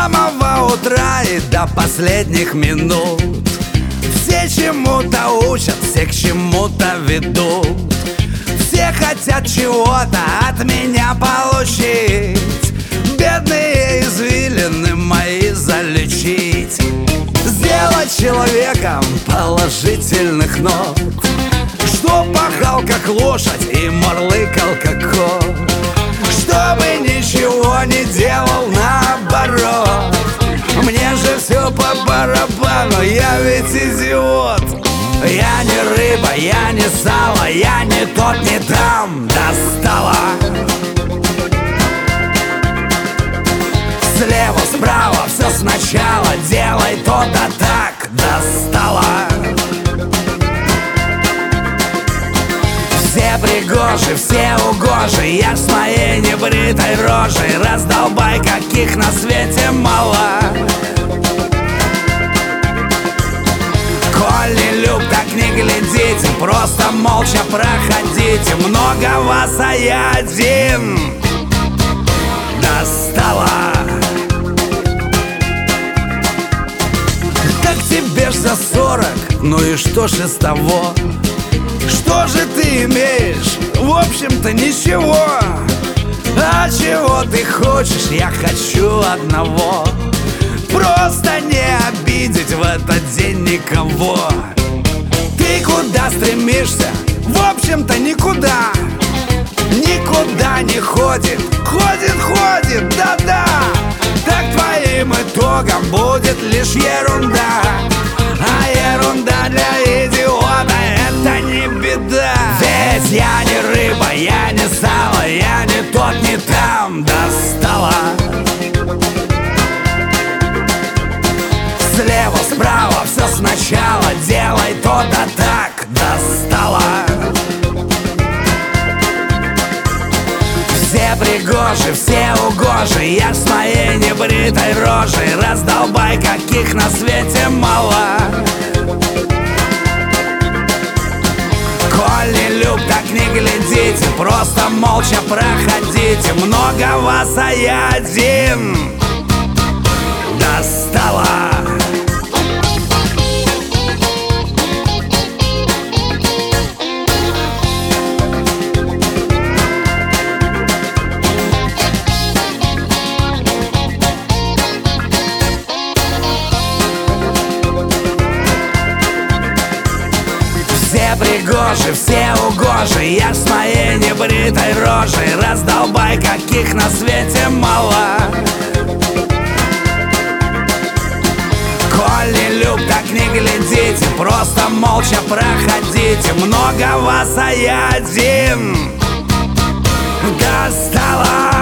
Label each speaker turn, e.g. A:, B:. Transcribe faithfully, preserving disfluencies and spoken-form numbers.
A: самого утра и до последних минут. Все чему-то учат, все к чему-то ведут. Все хотят чего-то от меня получить, бедные извилины мои залечить, сделать человеком положительных нот, что пахал как лошадь и мурлыкал как кот, чтобы ничего не делал наоборот. Мне же все по барабану, я ведь идиот. Я не рыба, я не сало, я не тот, не там. Достала. Слева, справа, все сначала, делай то-то так. Достала. Все пригожи, все угожи, я с моей небритой рожей. Раздолбай, каких на свете мало. Коль не люб, так не глядите, просто молча проходите. Много вас, а я один. Достала. Так тебе ж за сорок, ну и что ж из того? Что же ты имеешь? В общем-то ничего. А чего ты хочешь? Я хочу одного: просто не обидеть в этот день никого. Ты куда стремишься? В общем-то никуда. Никуда не ходит. Ходит, ходит, да-да. Так твоим итогом будет лишь ерунда. А ерунда для идиота — это не беда. Ведь я не рыба, я не сало, я не тот, не там. Достала. Слева, справа, все сначала, делай то-то так. Достала. Все пригожи, все угожи, я с моей небритой рожей. Раздолбай, каких на свете мало. Коль не люб, так не глядите, просто молча проходите. Много вас, а я один. Достала. Все пригожи, все угожи, я с моей небритой рожей. Раздолбай, каких на свете мало. Коль не люб, так не глядите, просто молча проходите. Много вас, а я один. Достала.